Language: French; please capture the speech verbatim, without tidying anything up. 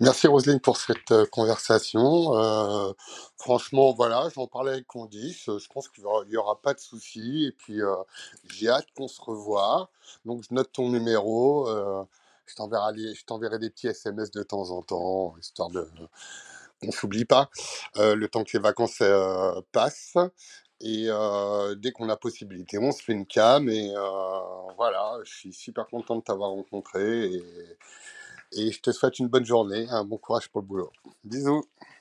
Merci Roselyne pour cette euh, conversation. Euh, franchement, voilà, j'en parlais avec Candice. euh, Je pense qu'il n'y aura, il y aura pas de souci. Et puis, euh, j'ai hâte qu'on se revoie. Donc, je note ton numéro. euh, je t'enverrai, les- je t'enverrai des petits S M S de temps en temps, histoire de qu'on s'oublie pas, euh, le temps que les vacances euh, passent. Et euh, dès qu'on a possibilité, on se fait une cam. Et euh, voilà, je suis super content de t'avoir rencontré. Et, et je te souhaite une bonne journée, un bon courage pour le boulot. Bisous.